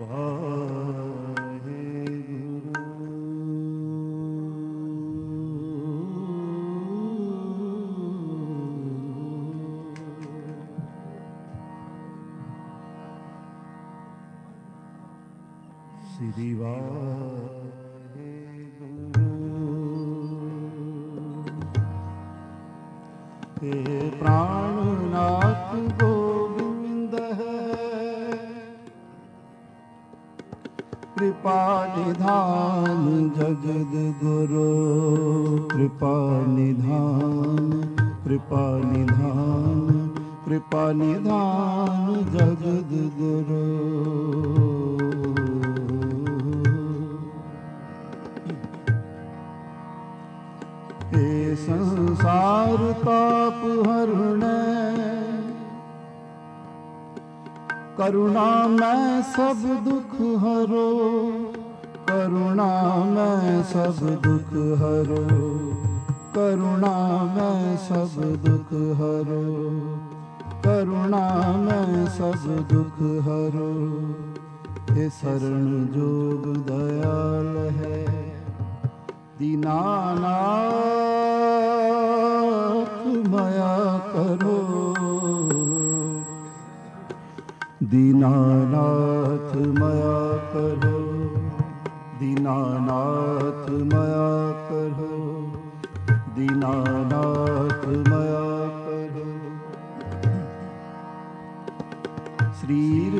प्राणनाथ गोविंद है, कृपा निधान जगद गुरु, कृपा निधान, कृपा निधान, कृपा निधान जगद गुरु। हे संसार ताप हरण, करुणा मैं सब दुख हरो, करुणा मैं सब दुख हरो, करुणा मैं सब दुख हरो, करुणा मैं सब दुख हरो। हे शरण जोग दयाल है, दीनानाथ माया करो, दीनानाथ माया करो, दीनानाथ माया करो, दीनानाथ माया करो। शरीर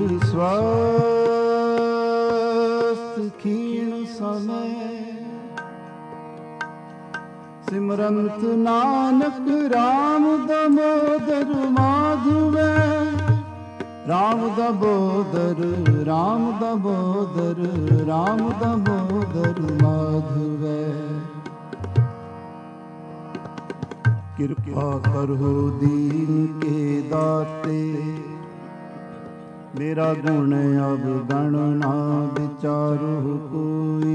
स्वस्थ क्षीण समय, सिमरंत नानक राम दामोदर माधव, राम दामोदर, राम दामोदर, राम दामोदर माधव। कृपा करो दीन के दाते, मेरा गुण अब गणना विचारो कोई।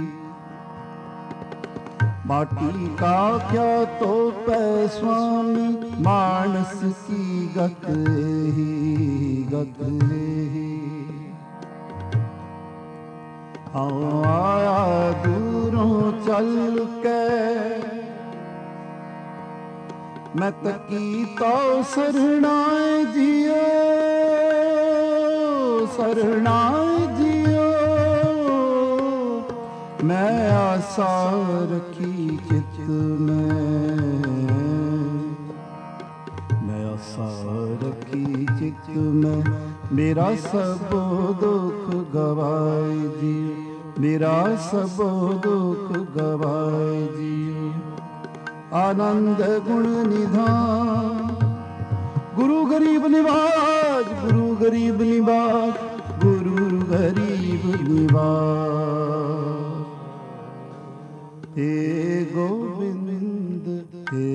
माटी का क्या तो पै स्वामी, मानस की गत ही गत ही। हाँ आया दूरों चल के, मैं तकी तो शरणाए जियो, शरणाए जियो। मैं आशा रखी चित में, मैं आशा रखी चित में। मेरा सब दुख गवाए जी, मेरा सब दुख गवाए जी। आनंद गुण निधान, गुरु गरीब निवाज, गुरु गरीब निवाज, गुरु गरीब निवाज। हे गोविंद, हे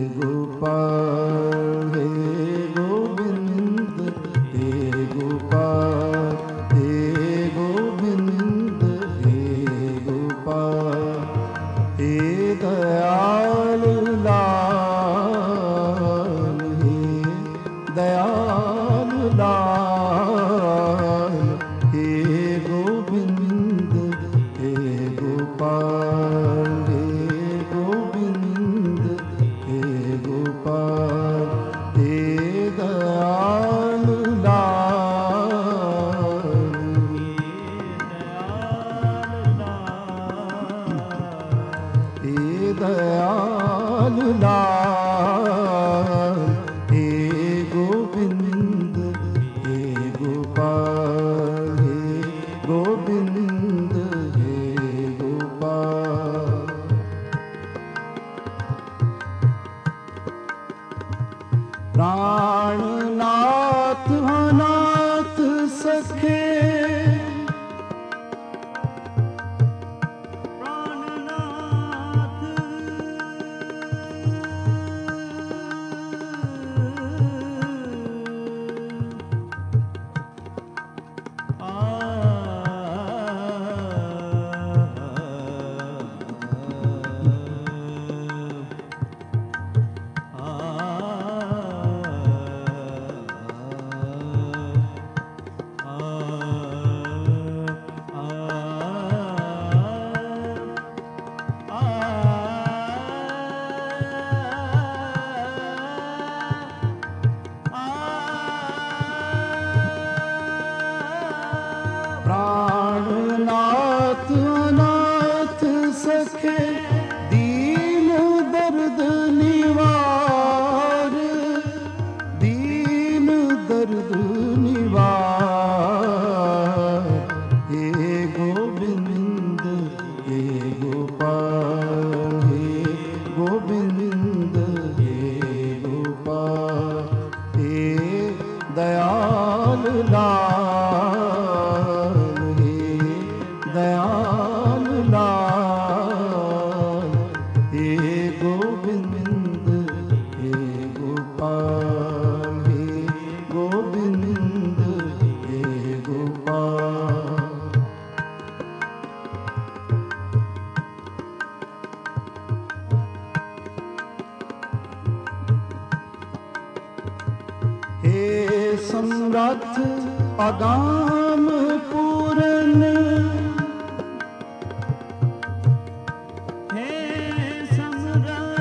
गोपाल, हे गोविंद, हे गोपाल, हे गोविंद, हे गोपाल। हे दयाल लाल, हे दयाल लाल, हे गोविंद, हे गोपाल, हे गोविंद, हे गोपाल। हे दयाल लाल, हे दयाल लाल, हे गोविंद, हे गोपाल, हे गोविंद, हे गोपाल। प्राणनाथ अनाथ सखे, ਸਮਰੱਥ ਅਗਾਮ ਪੂਰਨ ਹੈ ਸਮਰੱਥ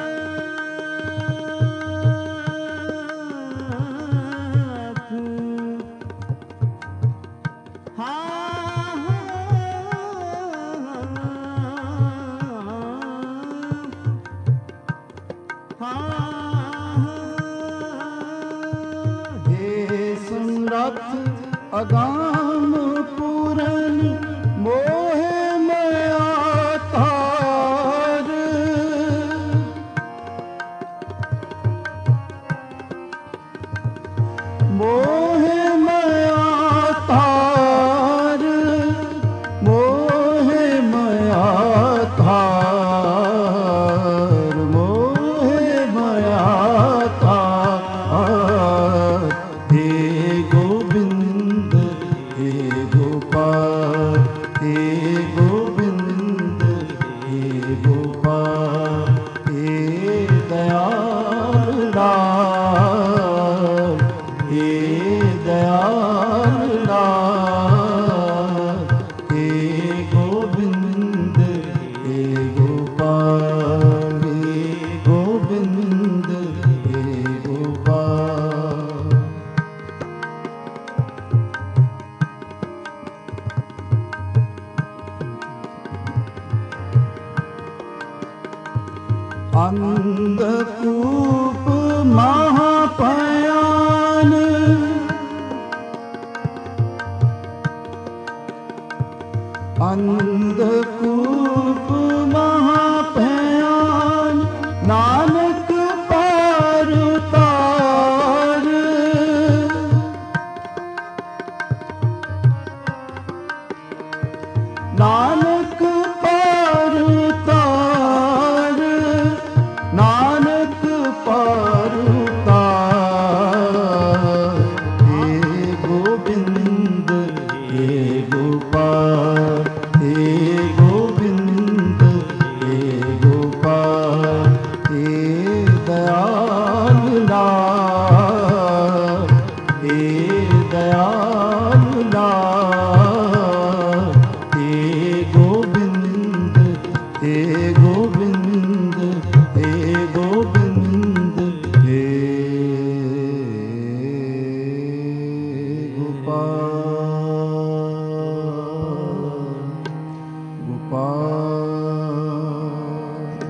ਅਗਾਮ ਪੂਰਨ ਮੋਹਿ ਮਾਇਆ ਤਾਰ ਮੋਹਿ ਮਾਇਆ ਤਾਰ ਮੋਹਿ ਮਾਇਆ ਤਾਰ ਮੋਹਿ ਮਾਇਆ ਤਾਰ हे गोविंद हे गोपाल हे गोविंद हे गोपाल हे दयाल लाल हे दयाल लाल हे गोविंद हे गोपाल हे गोविंद हे गोपाल अंधकूप महापयान अंधकूप महापयान नानक पार उतार नानक पार उतार नानक पार उतार हे गोविंद हे गोपाल हे गोविंद हे गोपाल हे दयाल लाल हे दयाल लाल हे गोविंद हे गोविंद हे गोविंद हे गोपाल गोपाल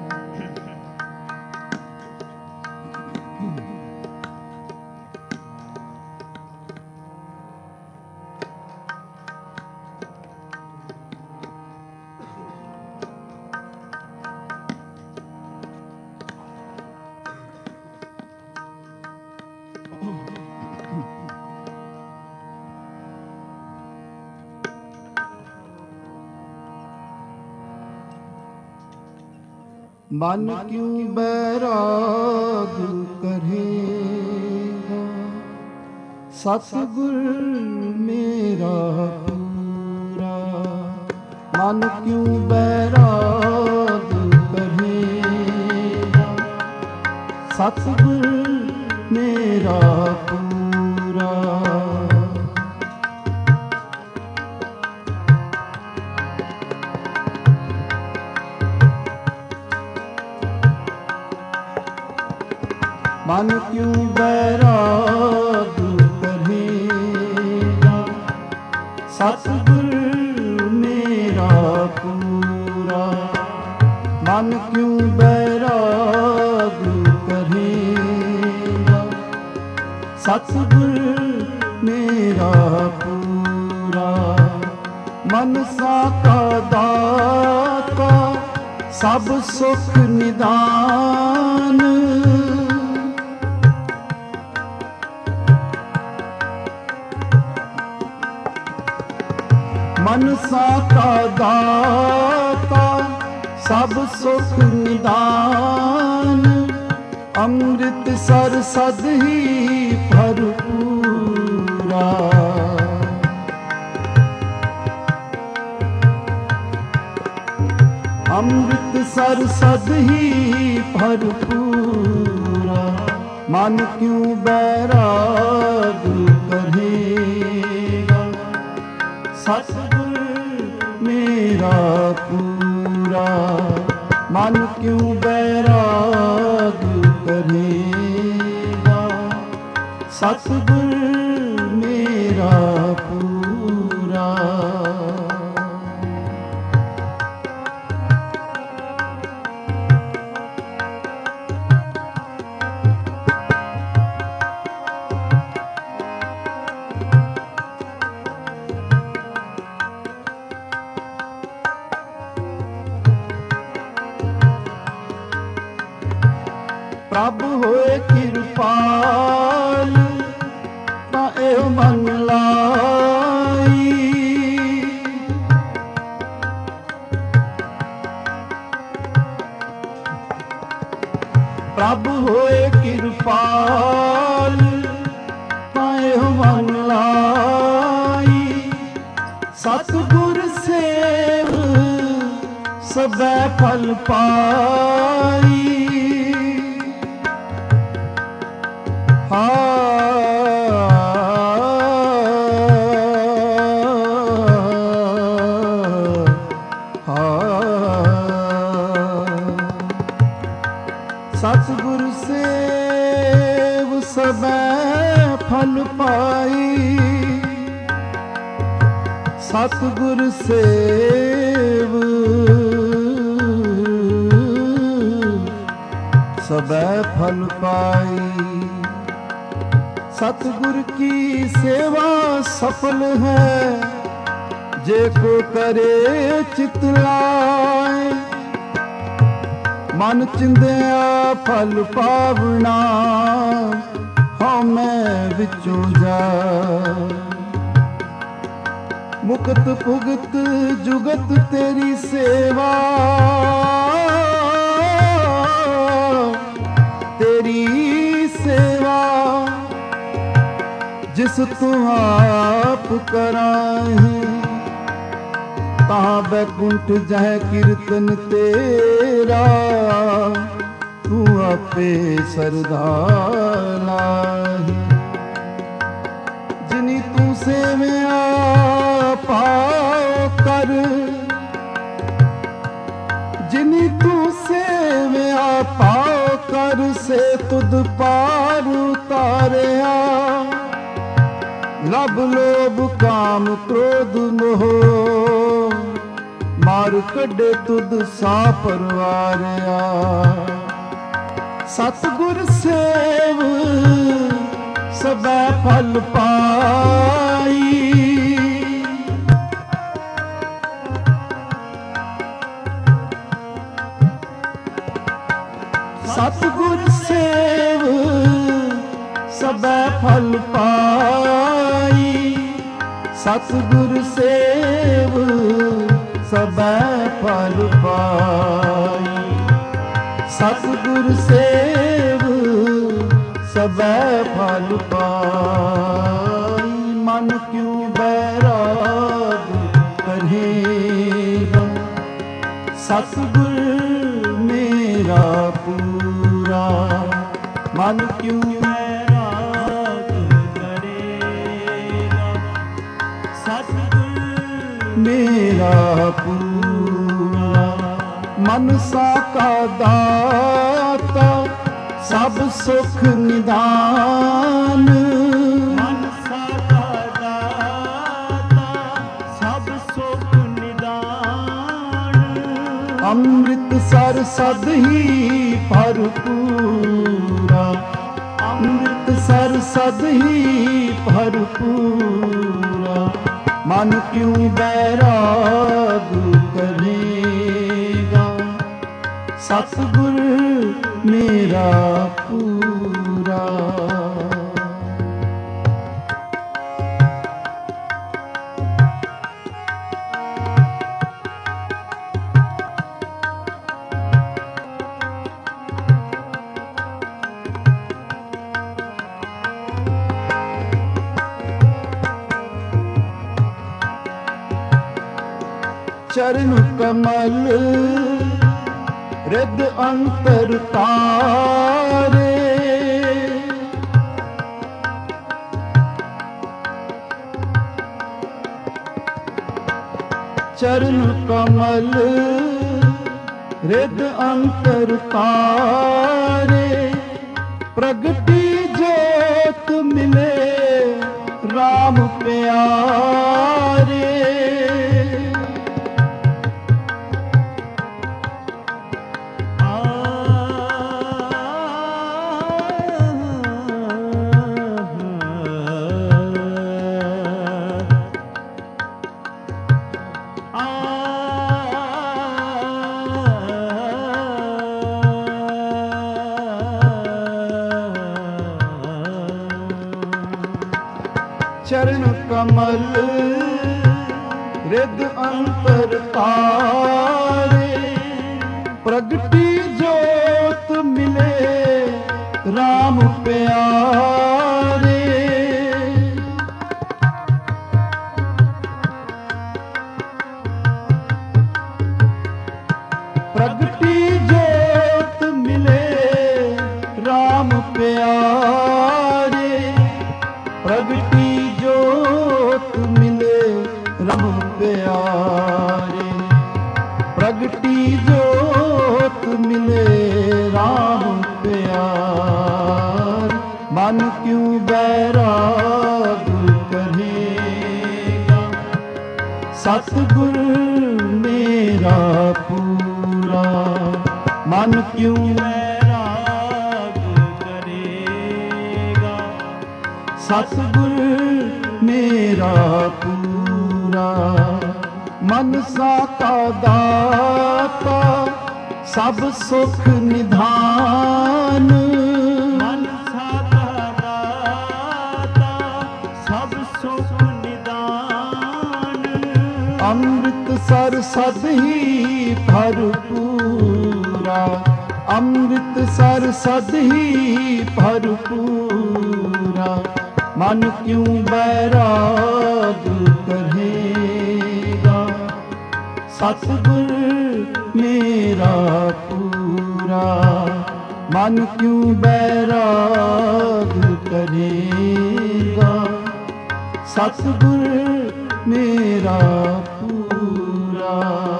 मन क्यों बैराग करेगा सतगुर मेरा पूरा मन क्यों बैराग करेगा सतगुर मेरा पूरा मन क्यों बैराग करेगा सतगुर मेरा पूरा मन क्यों बैराग करेगा सतगुर मेरा पूरा मनसा का दाता सब सुख निदान मनसा का दाता सब सुख निदान, अमृत सर सद ही भरपूरा। अमृत सर सद ही भरपूरा, मन क्यों बैराग करेगा, सतगुर मेरा पूरा। मन क्यों बैराग करेगा, सतगुर मेरा पूरा। प्रभु होए कृपाल ताए मन लाई, प्रभु होए कृपाल ताए मन लाई। सतगुर सेव सबै फल पाई, सतगुर सेव सबै फल पाई। सतगुर सेव सबै फल पाई। सतगुर की सेवा सफल है, जे को करे चित लाए। मन चिंदिया फल पावना, हाँ मैं विचों जा। मुकत भुगत जुगत तेरी सेवा, तेरी सेवा जिस तू आप कराए। तहाँ बैकुंठ जह कीर्तन तेरा, तू आपे सरदा लाही। जिनी तू सेविया पाओ कर, जिनी तू सेविया पाओ कर, से तुद पार उतारिया। लब लोभ काम क्रोध मोह, मार कढे तुद सा परवारिया। सतगुर सेव सबै फल पाई। सतगुर सेव सबै फल पाई। सतगुर सेव सबै फल पाई। सतगुर सेव सबै फल पाई। मन क्यों बैराग करेगा, सतगुर मेरा पूरा। मन क्यों बैराग करेगा, सतगुर मेरा पूरा। मनसा का दाता सब सुख निदान, मनसा का दाता सब सुख निदान। अमृत सर सद ही भरपूरा। अमृत सर सद ही भरपूरा। मन क्यों बैराग करेगा, सतगुर मेरा पूरा। ਚਰਨ ਕਮਲ ਰਿਦ ਅੰਤਰ ਤਾਰੇ। ਚਰਨ ਕਮਲ ਰਿਦ ਅੰਤਰ ਤਾਰੇ। ਪ੍ਰਗਟੀ ਜੋਤ ਮਿਲੇ ਰਾਮ ਪਿਆਰੇ। ਚਰਨ ਕਮਲ ਰਿਦ ਅੰਤਰ ਤਾਰੇ। ਪ੍ਰਗਟੀ ਜੋਤ ਮਿਲੇ ਰਾਮ ਪਿਆਰੇ। ਪ੍ਰਗਟੀ ਜੋਤ ਮਿਲੇ ਰਾਮ ਪਿਆਰੇ। ਪ੍ਰਗਟੀ ਜੋਤ ਮਿਲੇ ਰਾਮ ਪਿਆਰੇ। ਪ੍ਰਗਟੀ ਜੋਤ ਮਿਲੇ ਰਾਮ ਪਿਆਰ। ਮਨ ਕਿਉ ਬੈਰਾਗ ਕਰੇਗਾ ਸਤਿਗੁਰ ਮੇਰਾ ਪੂਰਾ। ਮਨ ਕਿਉ ਬੈਰਾਗ ਕਰੇਗਾ ਸਤਿਗੁਰ ਮੇਰਾ ਪੂਰਾ। ਮਨਸਾ ਕਾ ਦਾਤਾ ਸਭ ਸੁਖ ਨਿਧਾਨ। ਮਨਸਾ ਕਾ ਦਾਤਾ ਸਭ ਸੁਖ ਨਿਧਾਨ। ਅੰਮ੍ਰਿਤ ਸਰ ਸਦ ਹੀ ਭਰਪੂਰਾ। ਅੰਮ੍ਰਿਤ ਸਰ ਸਦ ਹੀ ਭਰਪੂਰਾ। ਮਨ ਕਿਉ ਬੈਰਾਗ ਕਰੇਗਾ ਸਤਿਗੁਰ ਮੇਰਾ ਪੂਰਾ। ਮਨ ਕਿਉ ਬੈਰਾਗ ਕਰੇਗਾ ਸਤਿਗੁਰ ਮੇਰਾ ਪੂਰਾ।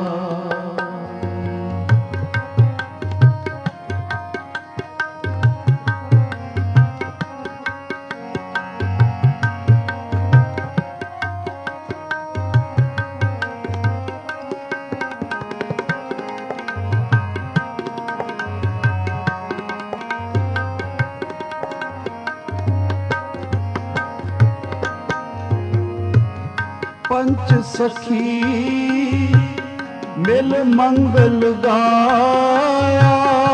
ਪੰਚ ਸਖੀ ਮਿਲ ਮੰਗਲ ਗਾਇਆ।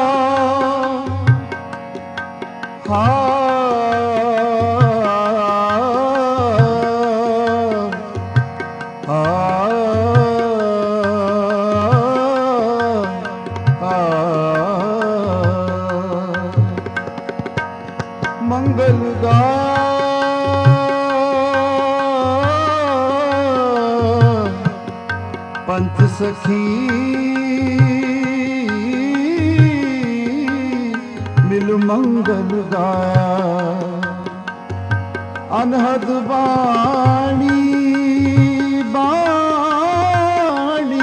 ਮੰਗਲ ਗਾਇਆ ਪੰਥ ਸਖੀ ਮਿਲ ਮੰਗਲ ਗਾਇਆ। ਅਨਹਦ ਬਾਣੀ ਬਾਣੀ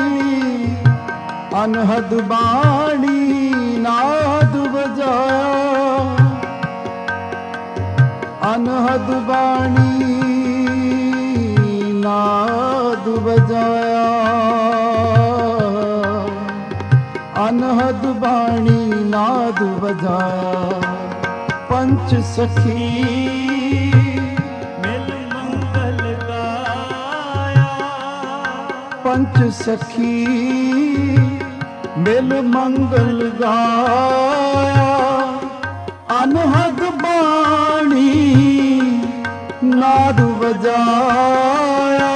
ਅਨਹਦ ਬਾਣੀ ਨਾਦ ਵਜਾਇਆ। ਅਨਹਦ ਬਾਣੀ ਨਾਦ ਵਜਾਇਆ। ਅਨਹਦ ਬਾਣੀ ਨਾਦ ਵਜਾਇਆ। ਪੰਚ ਸਖੀ ਮਿਲ ਮੰਗਲ ਗਾਇਆ। ਪੰਚ ਸਖੀ ਮਿਲ ਮੰਗਲ ਗਾਇਆ। ਅਨਹਦ ਬਾਣੀ ਨਾਦ ਵਜਾਇਆ।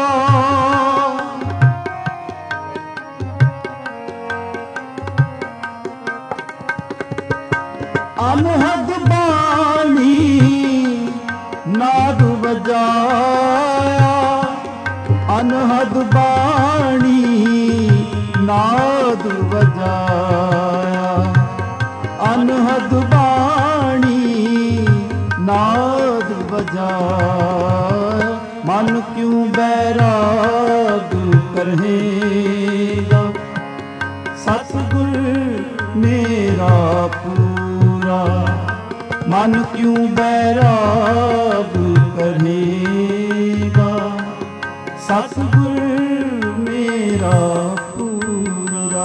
ਅਨਹਦ ਬਾਣੀ ਨਾਦ ਵਜਾਇਆ। ਅਨਹਦ ਬਾਣੀ क्यों बैराग करहेगा, सतगुर मेरा पूरा। मन क्यों बैराग करहेगा, सतगुर मेरा पूरा।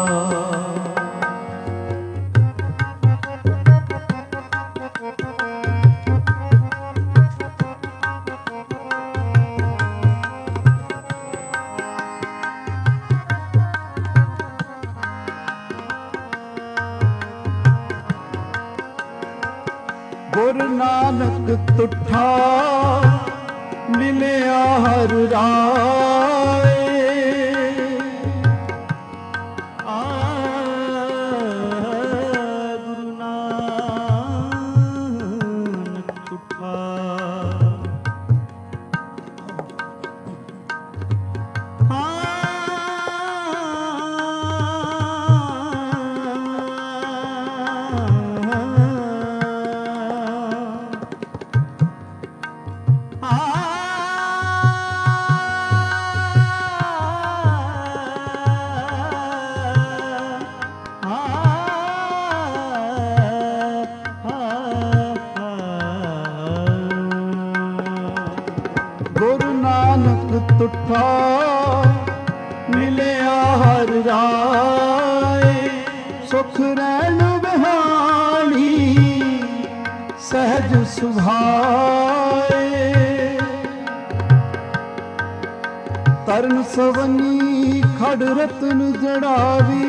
गुरु नानक तुठा मिलिया हर राय, गुरु नानक तुठा गुरु नानक तुठा मिलिया हर राय, सुख रैन बिहानी सहज सुभाए। तरन सवनी खड़ रतन जड़ावी,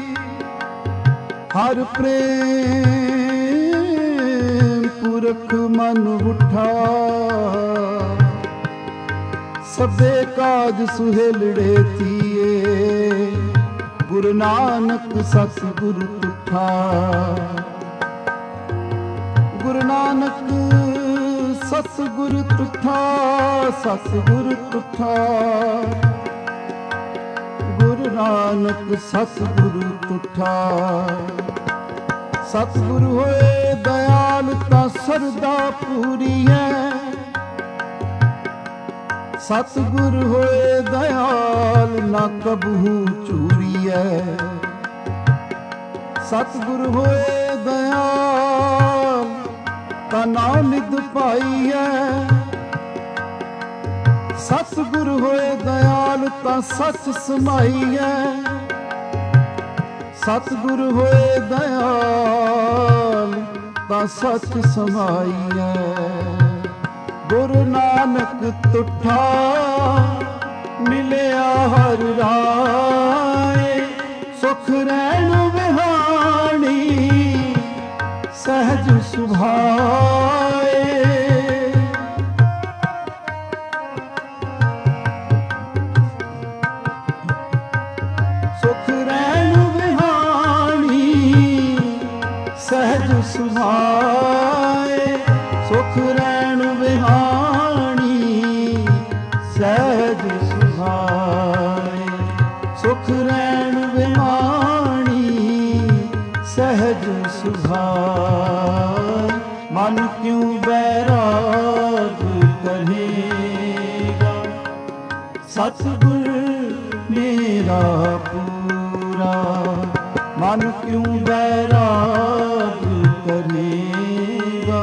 हर प्रेम पुरख मन उठा। सबे काज सुहेलड़े थिए, गुरु नानक सतगुरु तुठा। गुरु नानक सतगुरु तुठा, सतगुरु तुठा। गुरु नानक सतगुरु तुठा। सतगुरु होए दयाल ता सरदा पूरी है, सतगुरु होए दयाल ना कबहू चूरीऐ। सतगुरु होए दयाल ता ना निद पाईऐ। सतगुरु होए दयाल ता सच समाईऐ। सतगुरु होए दयाल ता सच समाईऐ। गुरु नानक तुठा मिलिया हर राय, सुख रैन बिहानी सहज सुभाए। सुख रैन बिहानी सहज सुभाए। सुख रैन बिहानी सहज सुभाए। सुख रैन बिहानी सहज सुभाए। मन क्यों बैराग करहेगा, सतगुर मेरा पूरा। मन क्यों बैराग करेगा,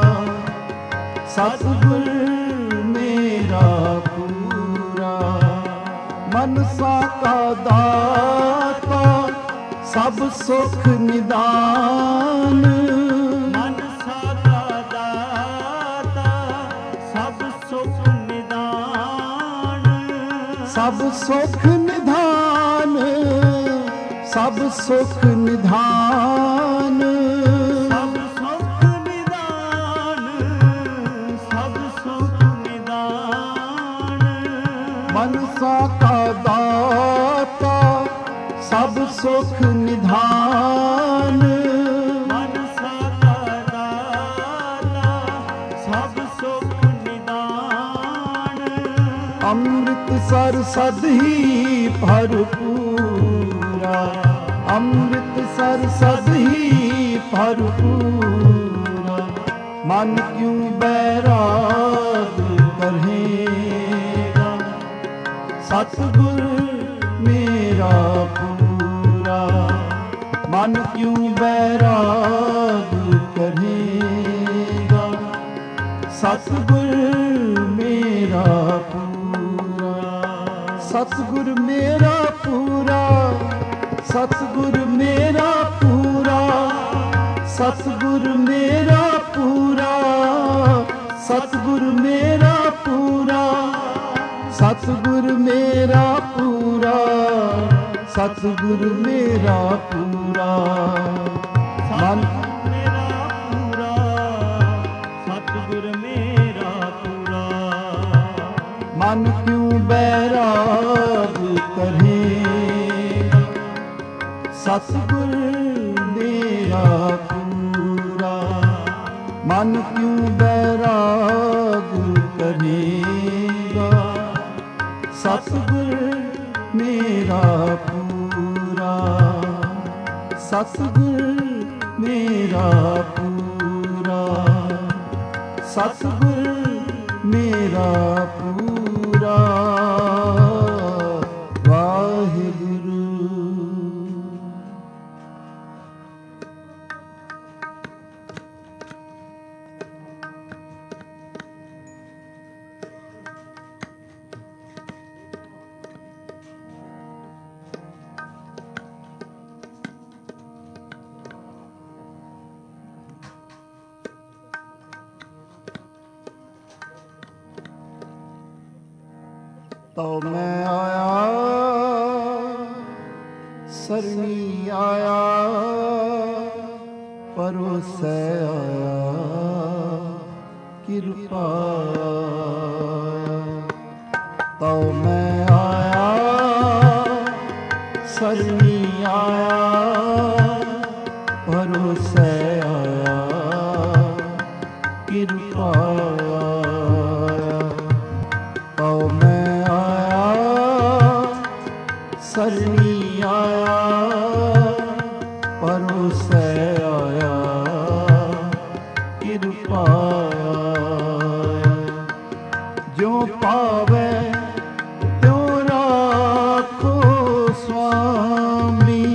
सतगुर मेरा पूरा। मनसा का दाता सब सुख निदान। मनसा का दाता सब सुख निदान। सब सुख निधान, सब सुख निधान। सब सुख निदान, सब सुख निदान। मनसा का दाता सब सुख निधान। मनसा का दाता सब सुख निदान। अमृतसर सद ही भरपूरा। अमृतसर सद ही भरपूरा। मन क्यों बैराग करहेगा, ਸਤਿਗੁਰ ਮੇਰਾ ਪੂਰਾ, ਮਨ ਕਿਉ ਬੈਰਾਗ ਕਰੇਗਾ। ਸਤਿਗੁਰ ਮੇਰਾ ਪੂਰਾ, ਸਤਿਗੁਰ ਮੇਰਾ ਪੂਰਾ, ਸਤਿਗੁਰ ਮੇਰਾ ਪੂਰਾ, ਸਤਿਗੁਰ ਮੇਰਾ ਪੂਰਾ, ਸਤਿਗੁਰ ਮੇਰਾ ਪੂਰਾ, ਸਤਿਗੁਰ ਮੇਰਾ ਪੂਰਾ, ਸਤਿਗੁਰ ਮੇਰਾ ਪੂਰਾ, ਮਨ ਮੇਰਾ ਪੂਰਾ, ਸਤਿਗੁਰ ਮੇਰਾ ਪੂਰਾ, ਮਨ ਕਿਉ ਬੈਰਾਗ ਕਰੇਗਾ। ਸਤਿਗੁਰ ਮੇਰਾ ਪੂਰਾ, ਮਨ ਕਿਉ ਬੈਰਾਗ ਕਰੇਗਾ। ਸਤਿਗੁਰ ਮੇਰਾ ਪੂਰਾ, ਸਤਿਗੁਰ ਮੇਰਾ ਪੂਰਾ, ਸਤਿਗੁਰ ਮੇਰਾ ਪੂਰਾ। ਵਾਹਿਗੁਰੂ। ਤਉ ਮੈਂ ਆਇਆ, ਸਰਣੀ ਆਇਆ, ਪਰੋਸੈ ਆਇਆ, ਕਿਰਪਾ। ਤਉ ਮੈਂ ਆਇਆ, ਸਰਣੀ ਆਇਆ, ਪਰੋਸੈ ਆਇਆ, ਕਿਰਪਾ। ਤਉ ਮੈਂ ਸਰਣੀ ਆਇਆ, ਪਰੋਸੈ ਆਇਆ, ਕਿਰਪਾ। ਜੋ ਪਾਵੈ ਤਿਉ ਰਾਖੋ ਸੁਆਮੀ,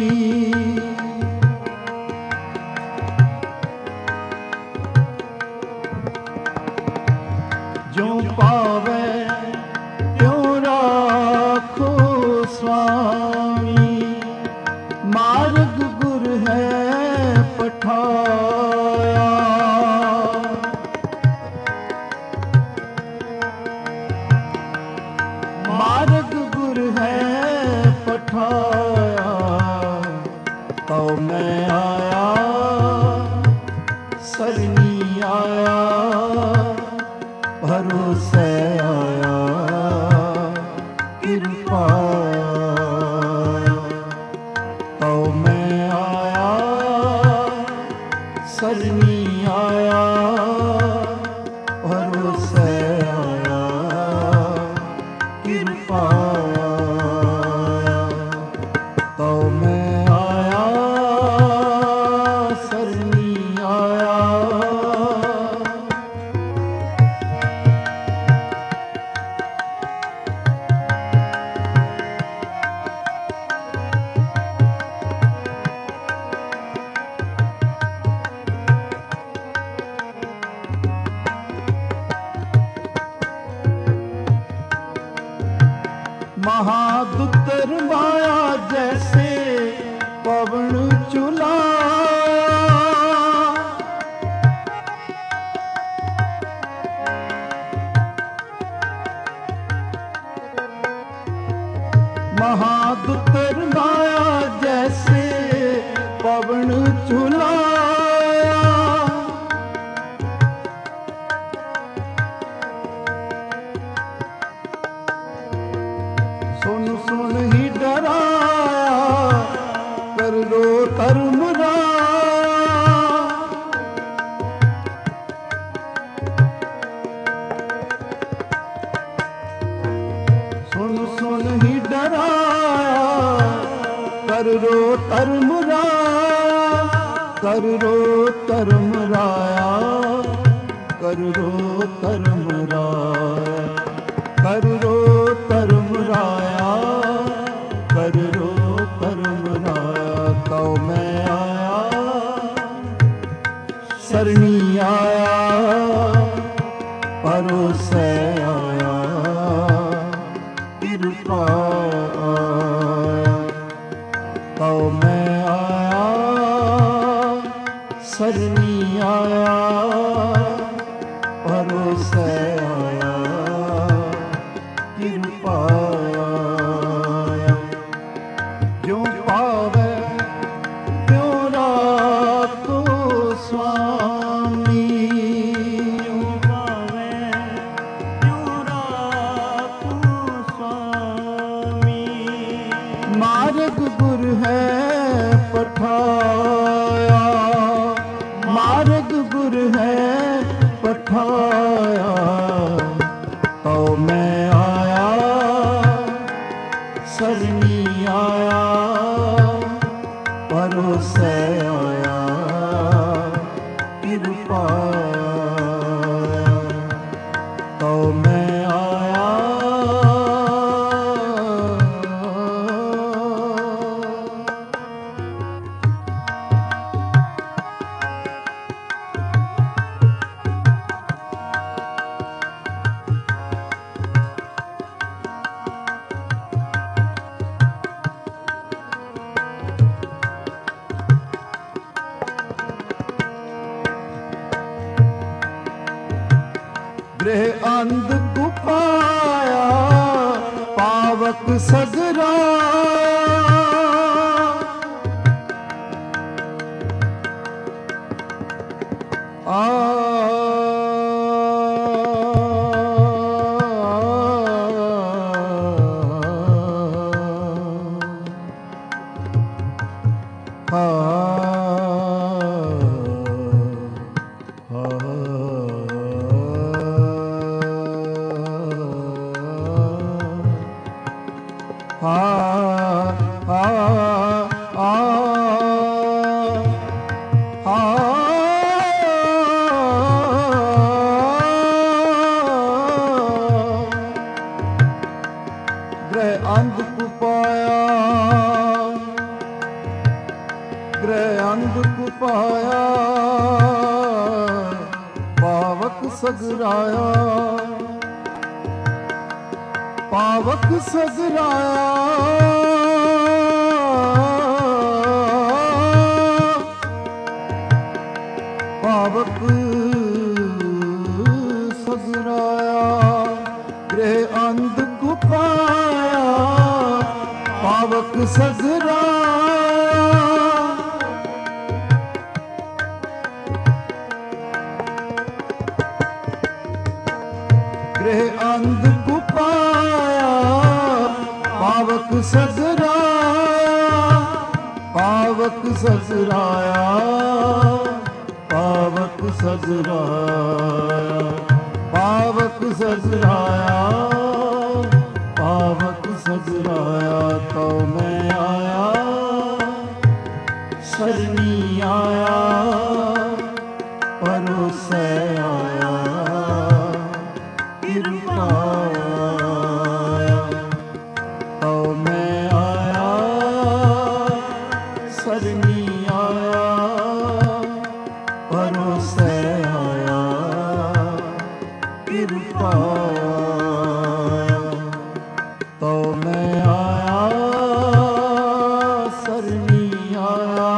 ਜੋ ਪਾਵੈ ਤਿਉ ਰਾਖੋ ਸੁਆਮੀ। ਮਾਰਗ ਗੁਰ ਹੈ ਪਠਾਇਆ, ਮਾਰਗ ਗੁਰ ਹੈ ਪਠਾਇਆ। ਤਉ ਮੈਂ ਆਇਆ, ਸਰਣੀ ਆਇਆ, ਭਰੋਸੈ ਆਇਆ, ਕਿਰਪਾ। ਤਉ ਮੈਂ ਆਇਆ, ਸਰਣੀ ਆਇਆ, ਭਰੋਸੈ ਆਇਆ, ਕਿਰਪਾ। ਤਉ ਮੈਂ ਆਇਆ, ਸਰਣੀ ਆਇਆ। महादुतर माया जैसे पवन चुलाया, महादुतर माया जैसे पवन चुलाया। सुन सुन ही डराया, कर लो धर्म राया। सुन सुन ही डराया, कर लो धर्म राया, कर लो धर्म राया, कर लो धर्म राया, कर लो धर्म राया। ਪਾਇਆ। ਤਉ ਮੈਂ ਆਇਆ ਸਰਨੀ ਆਇਆ, ਭਰੋਸੈ ਆਇਆ ਕਿਰਪਾ ਆਇਆ। ਜੋ ਪਾਵੈ ਤਿਉ ਰਾਖੋ ਸੁਆਮੀ, ਜੋ ਪਾਵੈ ਤਿਉ ਰਾਖੋ ਸੁਆਮੀ। ਮਾਰਗ ਗੁਰ ਹੈ ਪਠਾਇਆ, ਮਾਰਗ ਗੁਰ ਹੈ ਪਠਾਇਆ। ਤਉ ਮੈਂ ਆਇਆ ਸਰਨੀ ਆਇਆ, ਭਰੋਸੈ ਆਇਆ ਕਿਰਪਾ ਆਇਆ। ਤਉ ਮੈਂ ਆਇਆ ਗ੍ਰਹਿ ਅੰਧ ਕੁਪਾਇਆ, ਪਾਵਕ ਸਗਰਾ। ਗ੍ਰਹਿ ਅੰਧ ਕੁਪਾਇਆ, ਗ੍ਰਹਿ ਅੰਧ ਕੁਪਾਇਆ, ਪਾਵਕ ਸਗਰਾਇਆ, ਪਾਵਕ ਸਗਰਾਇਆ। ਪਾਵਕ ਸਗਰਾਇਆ, ਗ੍ਰਹਿ ਅੰਧ ਕੁਪਾਇਆ, ਪਾਵਕ ਸਗਰਾਇਆ। ਗ੍ਰਹਿ ਅੰਧ ਕੁਪਾਇਆ, ਪਾਵਕ ਸਗਰਾਇਆ, ਪਾਵਕ ਸਗਰਾਇਆ, ਪਾਵਕ ਸਗਰਾਇਆ, ਪਾਵਕ ਸਗਰਾਇਆ, ਪਾਵਕ ਸਗਰਾਇਆ। ਤਉ ਮੈਂ ਆਇਆ ਸਰਨੀ ਆਇਆ, ਭਰੋਸੈ ਆਇਆ ਕਿਰਪਾ ਆਇਆ। ਤਉ ਮੈਂ ਆਇਆ ਸਰਨੀ ਆਇਆ, ਭਰੋਸੈ ਆਇਆ ਕਿਰਪਾ ਆਇਆ। ਤਉ ਮੈਂ ਆਇਆ ਸਰਨੀ ਆਇਆ।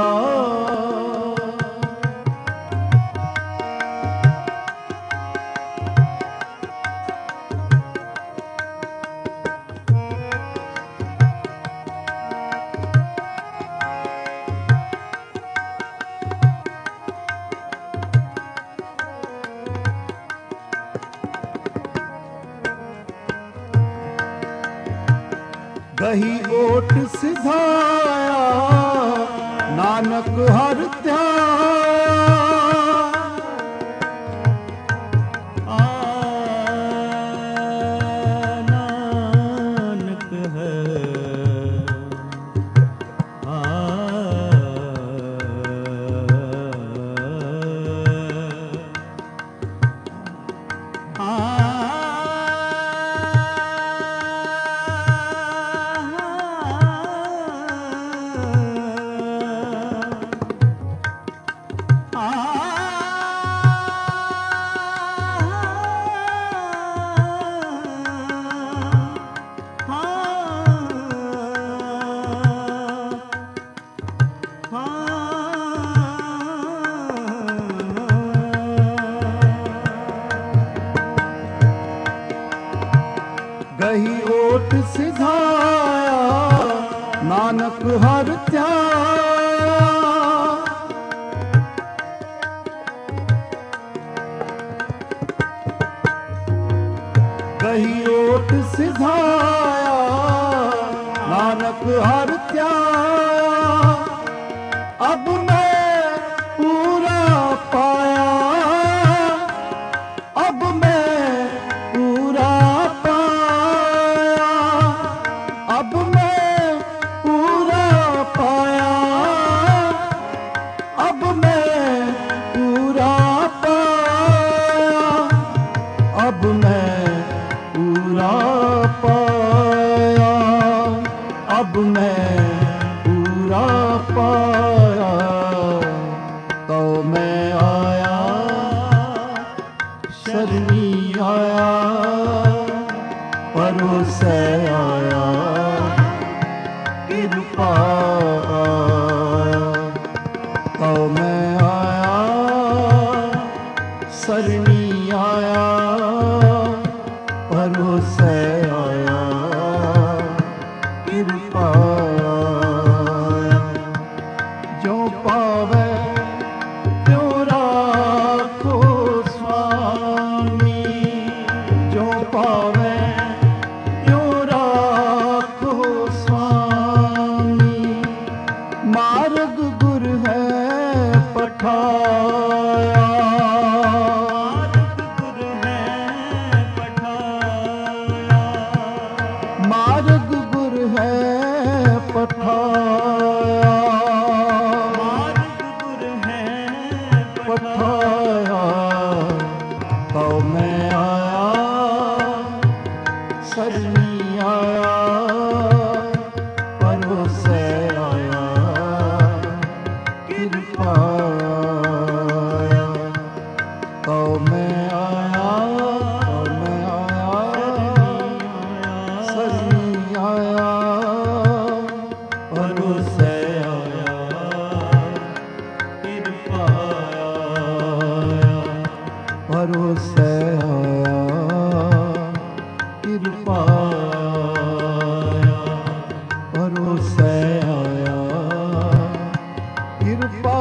ਗਹੀ ਓਟ ਸਿਧਾਇਆ, ਨਾਨਕ ਹਰਿ ਧਿਆਇਆ। ਨਾਨਕ ਹੈ नानक हर ध्याया कही ओट सिधाया नानक हर ध्याया अब मैं पूरा पाया अब मैं पूरा पाया अब मैं पूरा पाया अब मैं पूरा पाया अब मैं पूरा पाया अब मैं पूरा पाया तो मैं आया शरणी आया परोसे आया कृपा आया तो मैं आया शरणी आया परोसे आया कृपा आया जो पावे त्यों राखो स्वामी जो पावे त्यों राखो स्वामी मार्ग गुर है पठाया मार्ग गुर है पठाया पठाया तो मैं आया शरणी आया परोसे आया कृपा आया तो मैं आया शरणी आया परोसे आया कृपा आया भरोसे आया कृपा आया भरोसे आया कृपा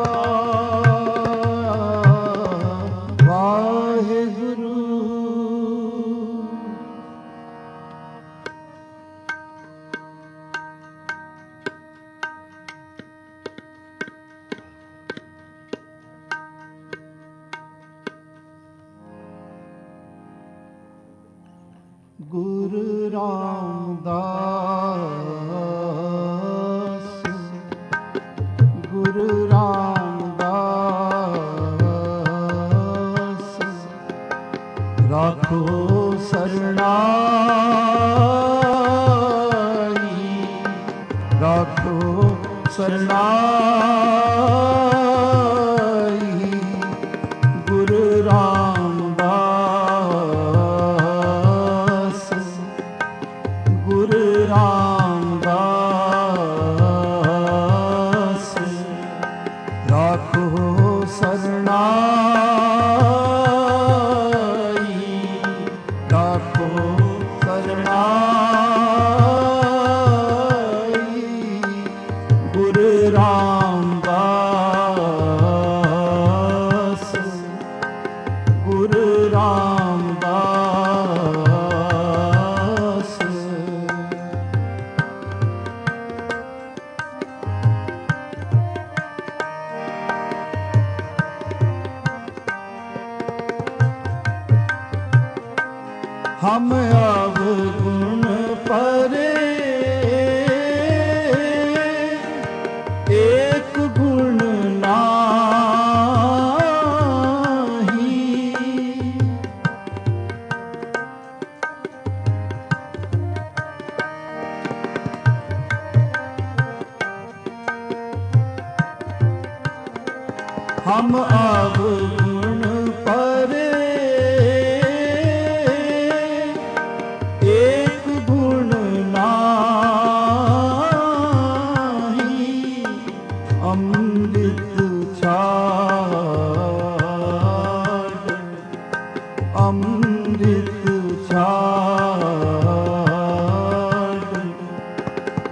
वाहेगुरु गुरु रामदास गुरु रामदास राखो शरणाई राखो शरणाई गुरु रामदास गुरु रामदास राखो शरणाई राखो शरणाई गुरु रामदास गुरु रामदास हम अवगुण परे एक गुण नाही हम अवगुण परे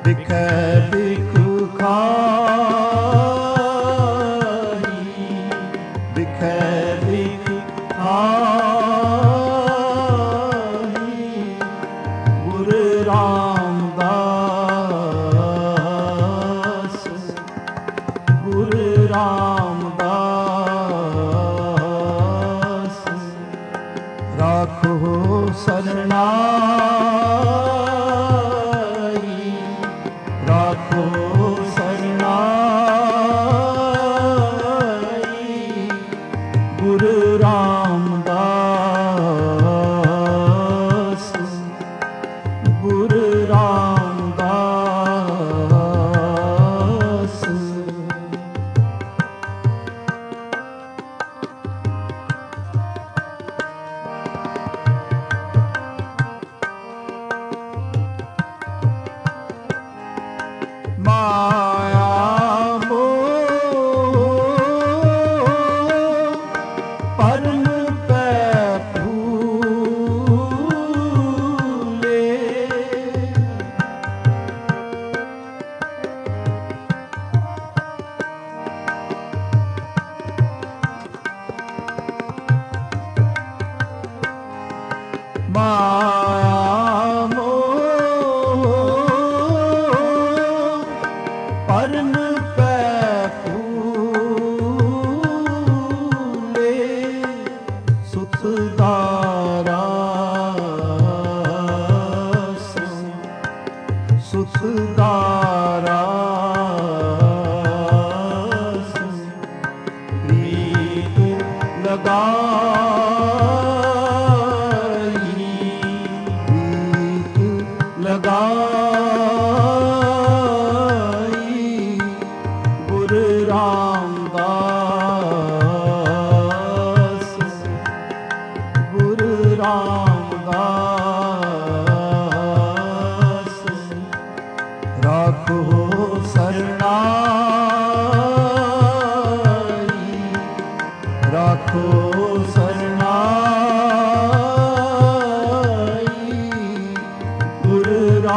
ਬਿਖੈ ਬਿਖੁ ਖਾਹੀ, ਬਿਖੈ ਬਿਖੁ ਖਾਹੀ, ਗੁਰ ਰਾਮਦਾਸ, ਗੁਰ ਰਾਮਦਾਸ, ਰਾਖੋ ਸਰਨਾਈ, ਰਾਖੋ ਸਰਨਾਈ, ਗੁਰ ਰਾਮਦਾਸ, ਗੁਰ ਰਾਮਦਾਸ। ਮਾਇਆ ਮੋਹ ਪਰਮ ਪੈ ਭੂਲੇ, ਮਾਇਆ ਮੋਹ ਪਰਮ ਪੈ ਭੂਲੇ, ਸੁਖ ਦਾਰਾ ਸੁਖ ਦਾਰਾ ਪ੍ਰੀਤ ਲਗਾਈ, ਪ੍ਰੀਤ ਲਗਾਈ, ਗੁਰ ਰਾਮਦਾਸ, ਗੁਰ ਰਾਮਦਾਸ, ਰਾਖੋ ਸਰਨਾਈ, ਰਾਖੋ ਸਰਨਾਈ, ਗੁਰ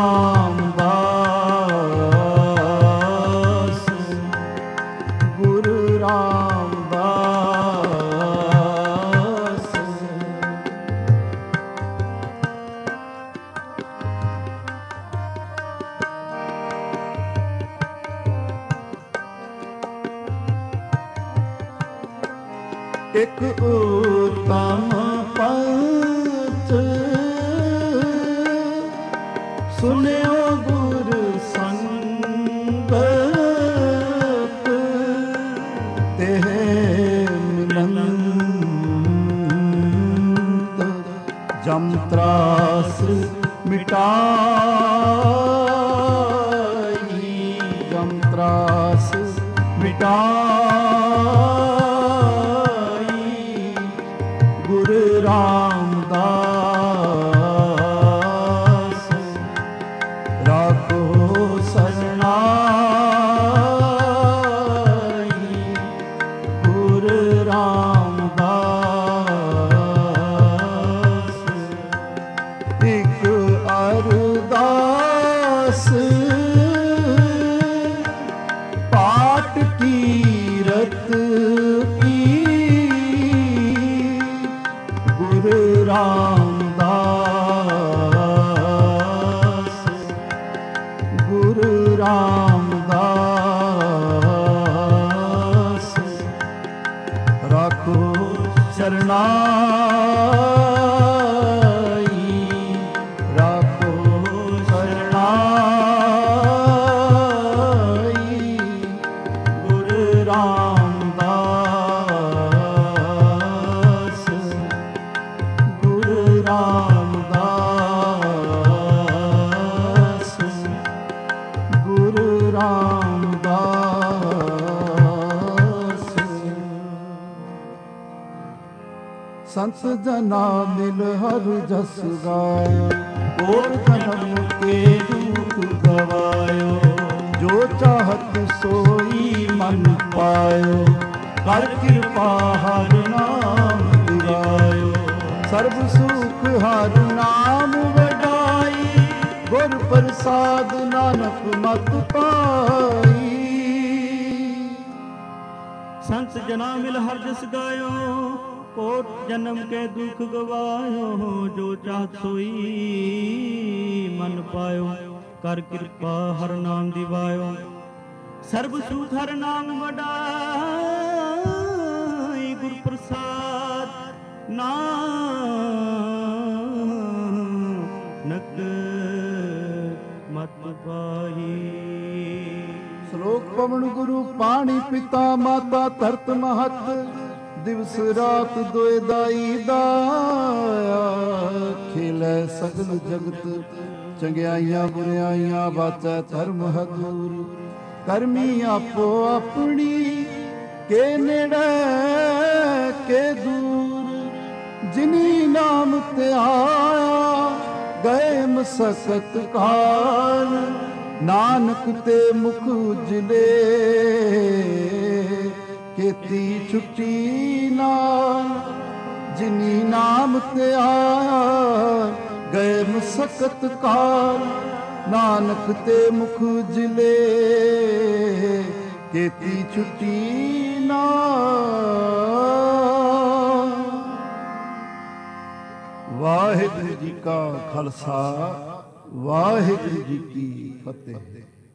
ਰਾਮਦਾਸ, ਗੁਰ ਰਾਮਦਾਸ। ਇਕ ਉਤਮ ਪੰਥ ਸੁਨਿਓ ਗੁਰ ਸੰਗਤ, ਤੇਹ ਮਿਲੰਤ ਜਮ ਤਰਾਸ ਮਿਟਾਈ, ਜਮ ਤਰਾਸ ਮਿਟਾਈ, ਗੁਰ ਰਾਮਦਾਸ, ਰਾਖੋ ਸਰਨਾਈ, ਗੁਰ ਰਾਮਦਾਸ। ਇਕ ਅਰਦਾਸ ਪਾਠ ਕੀਰਤ ਕੀ, ਗੁਰ ਰਾਮਦਾਸ, ਗੁਰ ਰਾਮਦਾਸ, ਰਾਖੋ ਸਰਨਾਈ, ਰਾਖੋ ਸਰਨਾਈ, ਗੁਰ ਰਾਮਦਾਸ, ਗੁਰ ਰਾਮਦਾਸ, ਗੁਰ ਰਾਮਦਾਸ। ਸੰਤ ਜਨਾ ਮਿਲ ਹਰ ਜਸ ਗਾਇ, ਕੋਟ ਜਨਮ ਕੇ ਦੁਖ ਗਵਾਇਓ, ਜੋ ਚਾਹਤ ਸੋਈ ਮਨ ਪਾਇਓ, ਕਰ ਕਿਰਪਾ ਹਰ ਨਾਮ ਦਿਵਾਇਓ, ਸਰਬ ਸੁਖ ਹਰ ਨਾਮ ਵਡਾਈ, ਗੁਰ ਪ੍ਰਸਾਦ ਨਾਨਕ ਮਤ ਪਾਈ। संत जना मिल हर जस गायो, कोट जन्म के दुख गवायो। जो चाहत सोई मन पायो, कर कृपा हर नाम दिवायो। सर्व सुख हर नाम वडाई, गुर प्रसाद नानक मत पाही। ਸ਼ਲੋਕ ਪਵਨ ਗੁਰੂ ਪਾਣੀ ਪਿਤਾ ਮਾਤਾ ਧਰਤ ਮਹਤ, ਦਿਵਸ ਰਾਤ ਦੋਇ ਦਾਈ ਦਾਇਆ। ਖੇਲੇ ਸਗਲ ਜਗਤ ਚੰਗਿਆਈਆਂ ਬੁਰਿਆਈਆਂ, ਬਾਚੈ ਧਰਮ ਹਦੂਰ। ਕਰਮੀ ਆਪੋ ਆਪਣੀ, ਕੇ ਨੇੜੇ ਕੇ ਦੂਰ। ਜਿਨੀ ਨਾਮ ਤੇ ਆਇਆ, ਗਏ ਮਸਕਤ ਕਾਲ। ਨਾਨਕ ਤੇ ਮੁਖ ਉਜਲੇ, ਕੀਤੀ ਛੁੱਟੀ ਨਾਲ। ਜਿਨੀ ਨਾਮ ਤੇ ਆਇਆ, ਗਏ ਮਸਕਤ ਕਾਲ। ਨਾਨਕ ਤੇ ਮੁਖ ਉਜਲੇ, ਕੀਤੀ ਛੁੱਟੀ ਨਾਲ। ਵਾਹਿਗੁਰੂ ਜੀ ਕਾ ਖਾਲਸਾ, ਵਾਹਿਗੁਰੂ ਜੀ ਕੀ ਫਤਿਹ।